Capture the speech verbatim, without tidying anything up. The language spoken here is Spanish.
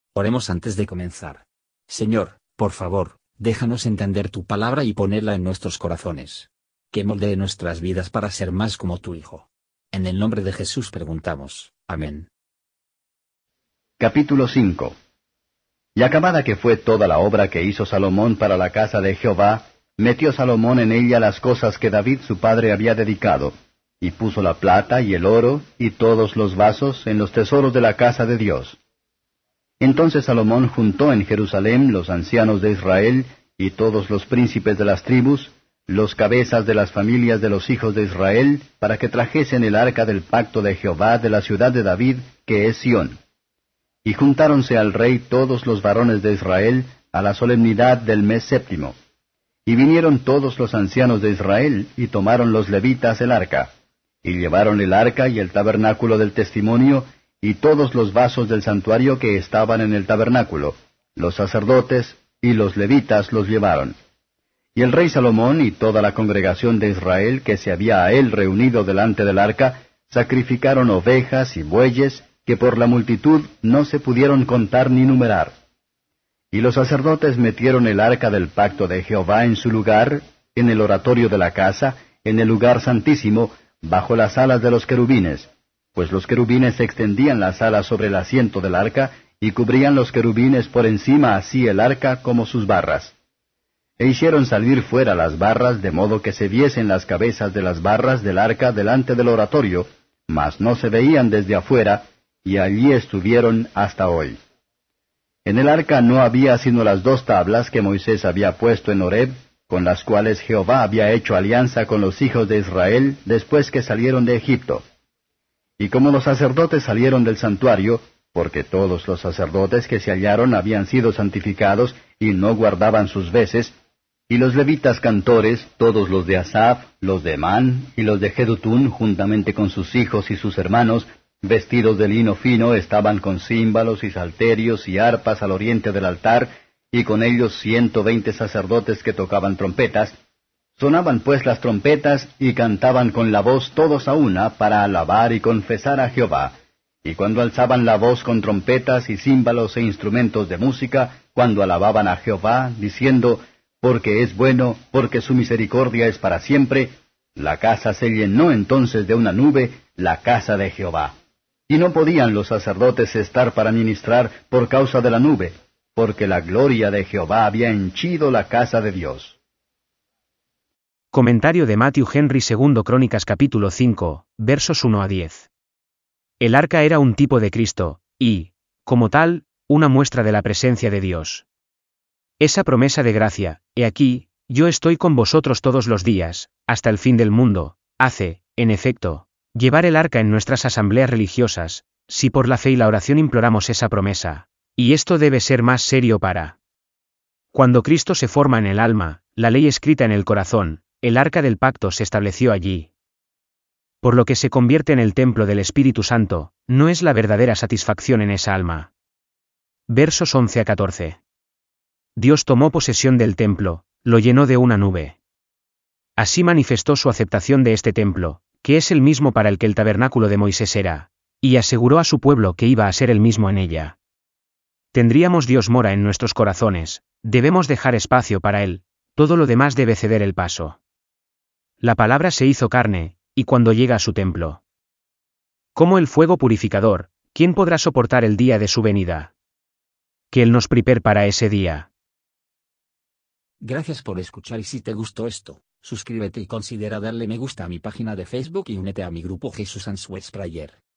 Oremos antes de comenzar. Señor, por favor, déjanos entender tu palabra y ponerla en nuestros corazones. Que moldee nuestras vidas para ser más como tu Hijo. En el nombre de Jesús preguntamos. Amén. Capítulo cinco. Y acabada que fue toda la obra que hizo Salomón para la casa de Jehová, metió Salomón en ella las cosas que David su padre había dedicado, y puso la plata y el oro y todos los vasos en los tesoros de la casa de Dios. Entonces Salomón juntó en Jerusalén los ancianos de Israel y todos los príncipes de las tribus, los cabezas de las familias de los hijos de Israel, para que trajesen el arca del pacto de Jehová de la ciudad de David, que es Sión. Y juntáronse al rey todos los varones de Israel a la solemnidad del mes séptimo. Y vinieron todos los ancianos de Israel, y tomaron los levitas el arca, y llevaron el arca y el tabernáculo del testimonio, y todos los vasos del santuario que estaban en el tabernáculo, los sacerdotes y los levitas los llevaron. Y el rey Salomón y toda la congregación de Israel que se había a él reunido delante del arca, sacrificaron ovejas y bueyes, que por la multitud no se pudieron contar ni numerar. Y los sacerdotes metieron el arca del pacto de Jehová en su lugar, en el oratorio de la casa, en el lugar santísimo, bajo las alas de los querubines, pues los querubines extendían las alas sobre el asiento del arca, y cubrían los querubines por encima así el arca como sus barras. E hicieron salir fuera las barras, de modo que se viesen las cabezas de las barras del arca delante del oratorio, mas no se veían desde afuera, y allí estuvieron hasta hoy. En el arca no había sino las dos tablas que Moisés había puesto en Horeb, con las cuales Jehová había hecho alianza con los hijos de Israel después que salieron de Egipto. Y como los sacerdotes salieron del santuario, porque todos los sacerdotes que se hallaron habían sido santificados y no guardaban sus veces, y los levitas cantores, todos los de Asaph, los de Emán y los de Jedutún, juntamente con sus hijos y sus hermanos, vestidos de lino fino, estaban con címbalos y salterios y arpas al oriente del altar, y con ellos ciento veinte sacerdotes que tocaban trompetas. Sonaban pues las trompetas, y cantaban con la voz todos a una, para alabar y confesar a Jehová. Y cuando alzaban la voz con trompetas y címbalos e instrumentos de música, cuando alababan a Jehová, diciendo, porque es bueno, porque su misericordia es para siempre, la casa se llenó entonces de una nube, la casa de Jehová. Y no podían los sacerdotes estar para ministrar por causa de la nube, porque la gloria de Jehová había henchido la casa de Dios. Comentario de Matthew Henry segundo Crónicas capítulo cinco, versos uno a diez. El arca era un tipo de Cristo, y, como tal, una muestra de la presencia de Dios. Esa promesa de gracia, he aquí, yo estoy con vosotros todos los días, hasta el fin del mundo, hace, en efecto, llevar el arca en nuestras asambleas religiosas, si por la fe y la oración imploramos esa promesa, y esto debe ser más serio para. Cuando Cristo se forma en el alma, la ley escrita en el corazón, el arca del pacto se estableció allí. Por lo que se convierte en el templo del Espíritu Santo, no es la verdadera satisfacción en esa alma. Versos once a catorce. Dios tomó posesión del templo, lo llenó de una nube. Así manifestó su aceptación de este templo, que es el mismo para el que el tabernáculo de Moisés era, y aseguró a su pueblo que iba a ser el mismo en ella. Tendríamos Dios mora en nuestros corazones, debemos dejar espacio para Él, todo lo demás debe ceder el paso. La palabra se hizo carne, y cuando llega a su templo. Como el fuego purificador, ¿quién podrá soportar el día de su venida? Que Él nos prepare para ese día. Gracias por escuchar y si te gustó esto, suscríbete y considera darle me gusta a mi página de Facebook y únete a mi grupo Jesús Answers Prayer.